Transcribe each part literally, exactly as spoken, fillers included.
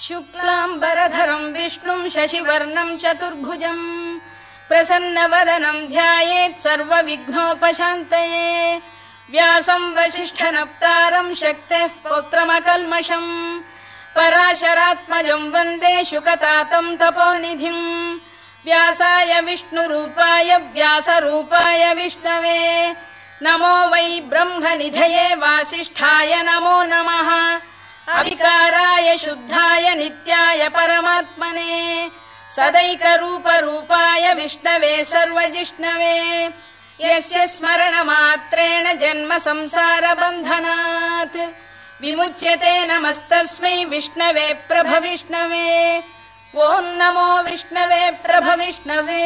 शुक्लाम्बरधरम् विष्णुम् शशिवर्णम् चतुर्भुजम् प्रसन्नवदनम् ध्यायेत् सर्वविघ्नोपशान्तये व्यासम् वसिष्ठनप्तारम् शक्तेः पौत्रमकल्मषम् पराशरात्मजम् वन्दे शुकतातम् तपोनिधिम् व्यासाय विष्णुरूपाय व्यासरूपाय विष्णवे नमो वै ब्रह्मनिधये वासिष्ठाय नमो नमः अविकाराय शुद्धाय नित्याय परमात्मने सदैकरूपरूपाय विष्णवे सर्वजिष्णवे यस्य स्मरणमात्रेण जन्म संसारबन्धनात् विमुच्यते नमस्तस्मै विष्णवे प्रभविष्णवे ॐ नमो विष्णवे प्रभविष्णवे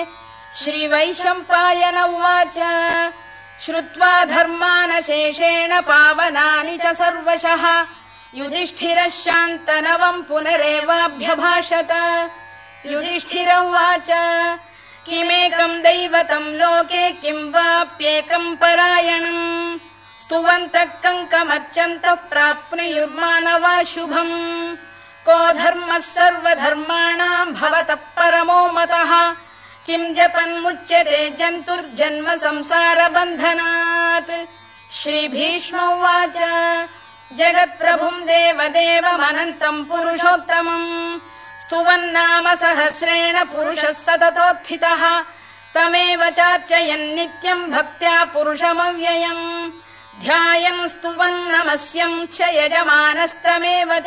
श्रीवैशम्पायन उवाच श्रुत्वा धर्मानशेषेण पावनानि च सर्वशः युधिष्ठिरः शान्तनवम् पुनरेवाभ्यभाषत युधिष्ठिर उवाच किमेकम् दैवतम् लोके किम् वाप्येकम् परायणम् स्तुवन्तः कङ्कमर्चन्तः प्राप्नुयुर्मानवा शुभम् को धर्मः सर्वधर्माणाम् भवतः परमो मतः किम् जपन्मुच्यते जन्तुर्जन्म संसारबन्धनात् श्रीभीष्म उवाच जगत्प्रभुम् देवदेवमनन्तम् पुरुषोत्तमम् स्तुवन्नाम सहस्रेण पुरुषः सततोत्थितः तमेव चार्चयन्नित्यम् भक्त्या पुरुषमव्ययम् ध्यायन् स्तुवन् नमस्यम् च यजमानस्तमेव च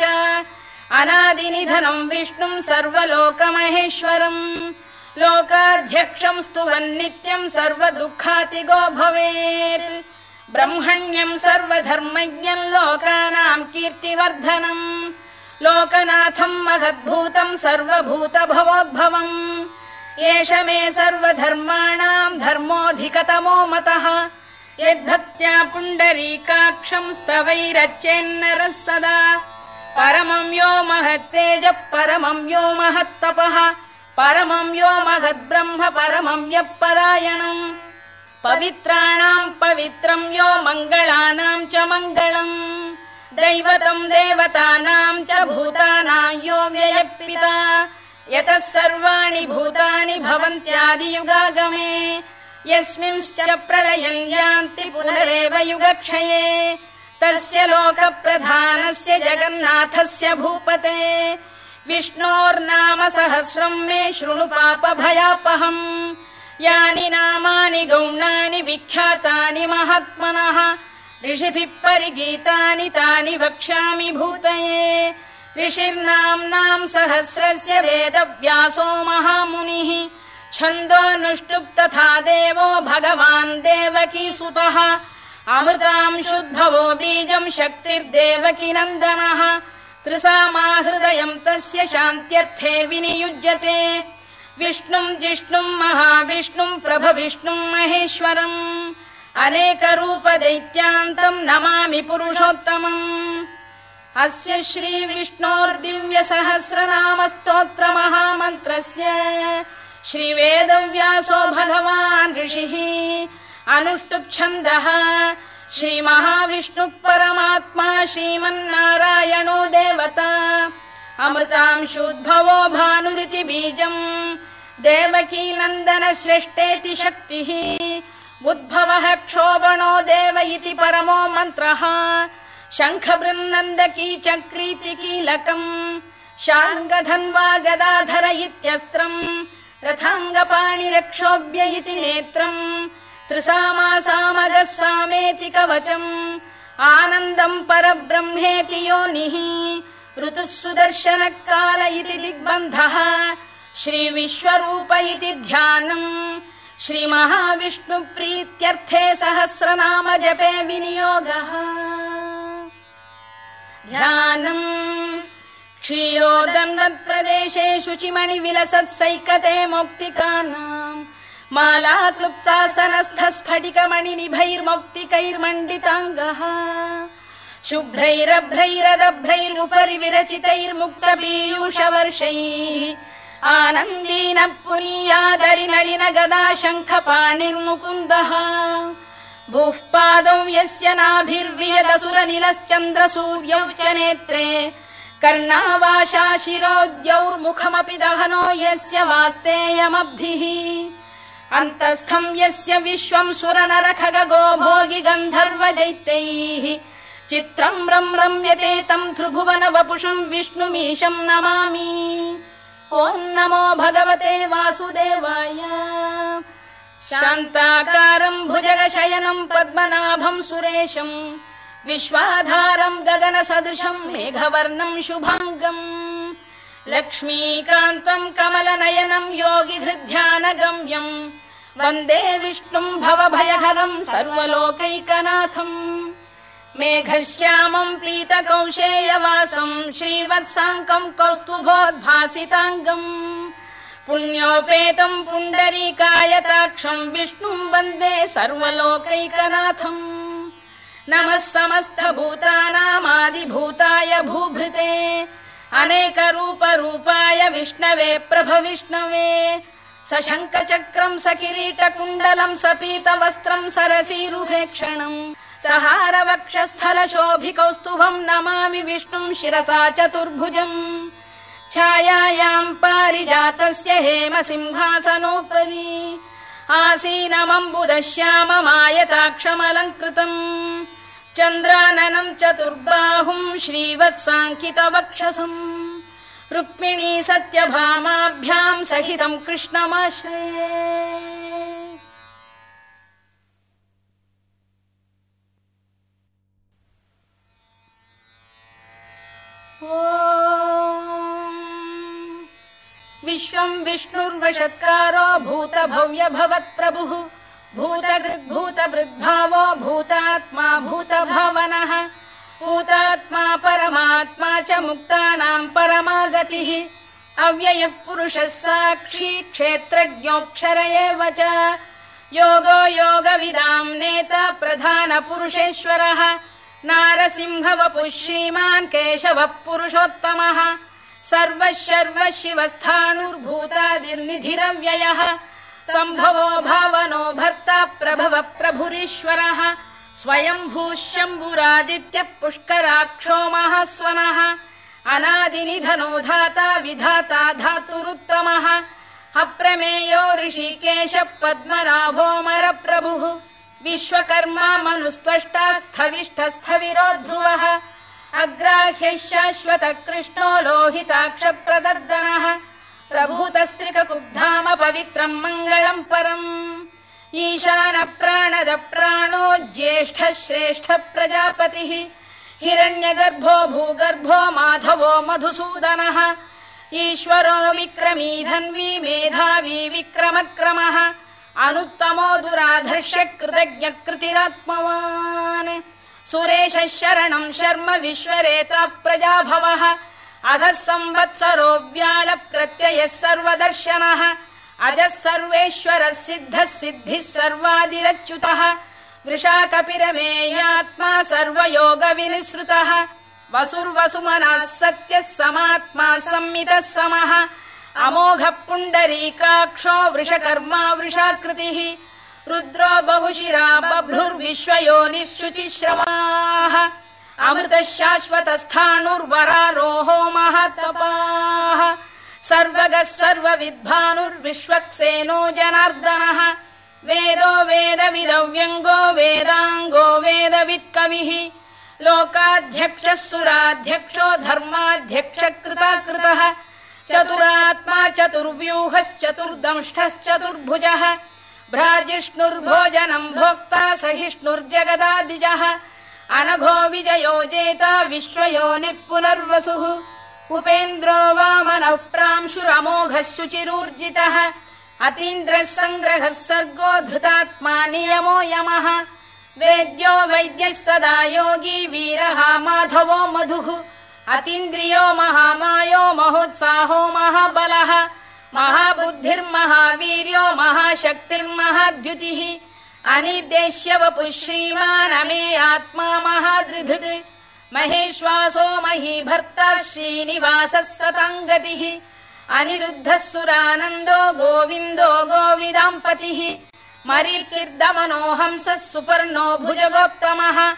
अनादिनिधनम् विष्णुम् सर्वलोकमहेश्वरम् लोकाध्यक्षम् स्तुवन्नित्यम् सर्वदुःखातिगो भवेत् ब्रह्मण्यम् सर्वधर्मज्ञम् लोकानाम् कीर्तिवर्धनम् लोकनाथम् महद्भूतम् सर्वभूतभवोद्भवम् एष मे सर्वधर्माणाम् धर्मोऽधिकतमो मतः यद्भक्त्या पुण्डरीकाक्षम् स्तवैरच्चेन्नरः सदा परमम् यो महत्तेजः परमम् यो महत्तपः परमम् यो महद्ब्रह्म परमम् यः परायणम् पवित्राणाम् पवित्रम् यो मङ्गलानाम् च मङ्गलम् दैवतम् देवतानाम् च भूतानाम् यो व्ययपिता यतः सर्वाणि भूतानि भवन्त्यादियुगागमे यस्मिंश्च प्रलयम् यान्ति पुनरेव युगक्षये तस्य लोकप्रधानस्य जगन्नाथस्य भूपते विष्णोर्नाम सहस्रम् मे शृणु पापभयापहम् यानि नामानि गौणानि विख्यातानि महात्मनः ऋषिभिः परिगीतानि तानि वक्ष्यामि भूतये ऋषिर्नाम्नाम् सहस्रस्य वेदव्यासो महामुनिः छन्दोऽनुष्टुप् तथा देवो भगवान् देवकीसुतः अमृतांशुद्भवो बीजम् शक्तिर्देवकी नन्दनः त्रिसामाहृदयम् तस्य शान्त्यर्थे विनियुज्यते विष्णुम् जिष्णुम् महाविष्णुम् प्रभविष्णुम् महेश्वरम् अनेकरूपदैत्यान्तम् नमामि पुरुषोत्तमम् अस्य श्रीविष्णोर्दिव्यसहस्रनामस्तोत्रमहामन्त्रस्य श्रीवेदव्यासो भगवान् ऋषिः अनुष्टुप्छन्दः श्रीमहाविष्णुः परमात्मा श्रीमन्नारायणो देवता अमृतांशुद्भवो भानुरिति बीजम् देवकी नन्दन श्रेष्ठेति शक्तिः उद्भवः क्षोभणो देव इति परमो मन्त्रः शङ्खबृन्नन्दकी चक्रीति कीलकम् शार्ङ्गधन्वा गदाधर इत्यस्त्रम् रथाङ्गपाणिरक्षोभ्य इति नेत्रम् त्रिसामासामगः सामेति कवचम् आनन्दम् परब्रह्मेति योनिः ऋतुः सुदर्शनकाल इति दिग्बन्धः श्रीविश्वरूप इति ध्यानम् श्रीमहाविष्णुप्रीत्यर्थे सहस्रनाम जपे विनियोगः ध्यानम् क्षीरोदन्वत्प्रदेशे शुचिमणिविलसत्सैकते मौक्तिकानाम् माला क्लुप्तासनस्थ स्फटिकमणिनिभैर्मौक्तिकैर्मण्डिताङ्गः शुभ्रैरभ्रैरदभ्रैरुपरि विरचितैर्मुक्तपीयूषवर्षैः आनन्दीनः पुनीयादरि नलिन गदा शङ्खपाणिर्मुकुन्दः भूः पादौ यस्य नाभिर्वियदसुरनिलश्चन्द्रसूर्यौ च नेत्रे कर्णावाशा शिरोद्यौर्मुखमपि दहनो यस्य वास्तेयमब्धिः अन्तस्थं यस्य विश्वं सुरनर खगो भोगि गन्धर्व दैत्यैः चित्रं रं रम्यते तं त्रिभुवन वपुषं विष्णुमीशं नमामि। ॐ नमो भगवते वासुदेवाय। शान्ताकारं भुजगशयनं पद्मनाभं सुरेशं विश्वाधारं गगनसदृशं मेघवर्णं शुभाङ्गम् लक्ष्मीकान्तं कमलनयनं योगिहृद्ध्यानगम्यं वन्दे विष्णुं भवभयहरं सर्वलोकैकनाथम्। मेघश्यामं पीतकौशेयवासं श्रीवत्साङ्कं कौस्तुभोद्भासिताङ्गम् पुण्योपेतं पुण्डरीकायताक्षं विष्णुं वन्दे सर्वलोकैकनाथम्। नमः समस्तभूतानामादिभूताय भूभृते अनेकरूपरूपाय विष्णवे प्रभविष्णवे सशङ्खचक्रं सकिरीटकुण्डलं सपीतवस्त्रं सरसीरुभेक्षणम् सहारवक्षस्थलशोभिकौस्तुभं नमामि विष्णुं शिरसा चतुर्भुजम्। छायायां पारिजातस्य हेमसिंहासनोपरि आसीनमम्बुदश्याममायताक्षमलङ्कृतम् चन्द्राननं चतुर्बाहुं श्रीवत्साङ्कितवक्षसम् रुक्मिणी सत्यभामाभ्यां सहितं कृष्णमाश्रये। विश्वं विष्णुर्वशत्कारो भूतभव्य भवत्प्रभुः भूतकृद्भूतभृद्भावो भूतात्मा भूतभावनः भूतात्मा परमात्मा च मुक्तानां परमागतिः अव्ययः पुरुषः साक्षी क्षेत्रज्ञोऽक्षर एव च योगो योगविदां नेता प्रधानपुरुषेश्वरः नारसिंहवपुः श्रीमान् केशवः पुरुषोत्तमः सर्वः शर्वः शिवस्थाणुर्भूतादिर्निधिरव्ययः सम्भवो भावनो भर्ता प्रभवः प्रभुरीश्वरः स्वयंभूः शम्भुरादित्यः पुष्कराक्षो महास्वनः अनादिनिधनो धाता विधाता धातुरुत्तमः अप्रमेयो ऋषिकेशः पद्मनाभोऽमरप्रभुः विश्वकर्मा मनुस्त्वष्टा स्थविष्ठस्थविरो ध्रुवः अग्राह्यः शाश्वतः कृष्णो लोहिताक्षप्रदर्दनः प्रभूतस्त्रिककुब्धाम पवित्रम् मङ्गलम् परम् ईशान प्राणद प्राणो ज्येष्ठः श्रेष्ठः प्रजापतिः हिरण्यगर्भो भूगर्भो माधवो मधुसूदनः ईश्वरो विक्रमी धन्वी मेधावी विक्रमक्रमः अनुत्तमो दुराधर्ष्य कृतज्ञ कृतिरात्मवान् सुरेशः शरणं शर्म विश्वरेता प्रजाभवः अधः संवत्सरो व्याल प्रत्ययः सर्वदर्शनः अजः सर्वेश्वरः सिद्धः सिद्धिः सर्वादिरच्युतः वृषा कपिरमेयात्मा सर्वयोग विनिसृतः वसुर्वसुमनः सत्यः समात्मा संमितः समः अमोघः पुण्डरीकाक्षो वृषकर्मा वृषाकृतिः रुद्रो बहुशिरा बभ्रुर्विश्वयोनिः शुचिश्रवाः अमृतः शाश्वतस्थाणुर्वरारोहो महातपाः सर्वगः सर्वविद्भानुर्विश्वक्सेनो जनार्दनः वेदो वेदविदव्यङ्गो वेदाङ्गो वेदवित्कविः लोकाध्यक्षः सुराध्यक्षो धर्माध्यक्षः कृताकृतः चतुरात्मा चतुर्व्यूहश्चतुर्दंष्टश्चतुर्भुजः भ्राजिष्णुर्भोजनम् भोक्ता सहिष्णुर्जगदादिजः अनघो विजयो जेता विश्वयोनिः पुनर्वसुः उपेन्द्रो वामनः प्रांशुरमोघः शुचिरूर्जितः अतीन्द्रः सङ्ग्रहः सर्गो धृतात्मा नियमो यमः वेद्यो वैद्यः सदा योगी वीरः माधवो मधुः अतीन्द्रियो महामायो महोत्साहो महाबलः महाबुद्धिर्महावीर्यो महाशक्तिर्महाद्युतिः अनिर्देश्य वपुः श्रीमान् अमे आत्मा महादृधृत् महेश्वासो महीभर्ता श्रीनिवासः सताङ्गतिः अनिरुद्धः सुरानन्दो गोविन्दो गोविदाम्पतिः मरीचिर्दमनो हंसः सुपर्णो भुजगोत्तमः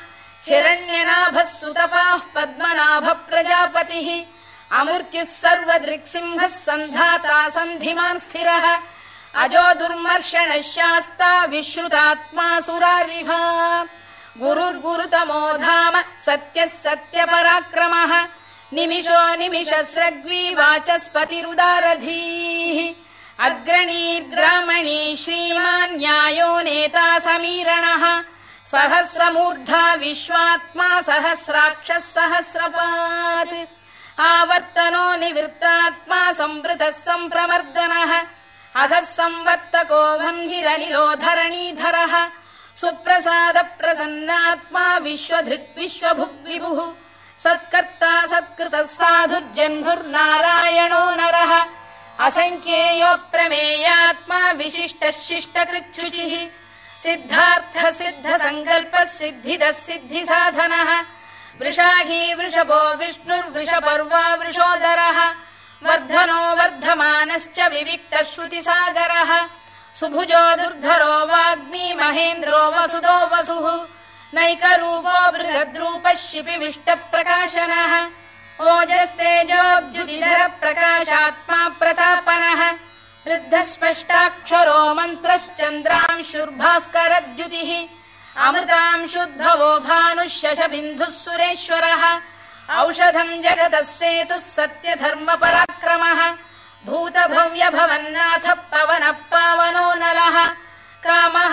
हिरण्यनाभः सुतपाः पद्मनाभः प्रजापतिः अमृत्युः सर्वदृक्सिंहः सन्धाता सन्धिमान् स्थिरः अजो दुर्मर्षणः शास्ता विश्रुतात्मा सुरारिः गुरुर्गुरुतमो धाम सत्यः सत्यपराक्रमः निमिषो निमिषस्रग्वी वाचस्पतिरुदारधीः अग्रणीर्ग्रामणी श्रीमान् न्यायो नेता समीरणः सहस्रमूर्धा विश्वात्मा सहस्राक्षः सहस्रपात् आवर्तनो निवृत्तात्मा संवृतः सम्प्रमर्दनः अधः संवर्तको वह्निरनिलो धरणीधरः सुप्रसाद प्रसन्नात्मा विश्वधृक् विश्वभुग्विभुः सत्कर्ता सत्कृतः साधुर्जह्नुर्नारायणो नरः असङ्ख्येयो प्रमेयात्मा विशिष्टः शिष्टकृच्छुचिः सिद्धार्थ सिद्ध संकल्पः सिद्धिदः सिद्धिसाधनः वृषाही वृषभो विष्णुर्वृषपर्वा वृषोदरः वर्धनो वर्धमानश्च विविक्तः श्रुतिसागरः सुभुजो दुर्धरो वाग्मी महेन्द्रो वसुदो वसुः नैकरूपो बृहद्रूपः शिपिविष्टप्रकाशनः ओजस्तेजोद्युतिधर प्रकाशात्मा प्रतापनः वृद्धस्पष्टाक्षरो मन्त्रश्चन्द्रांशुर्भास्करद्युतिः अमृतांशुद्भवो भानुः शशबिन्दुः सुरेश्वरः औषधम् जगतः सेतुः सत्यधर्मपराक्रमः भूतभव्य भवन्नाथः पवनः पावनो नलः कामः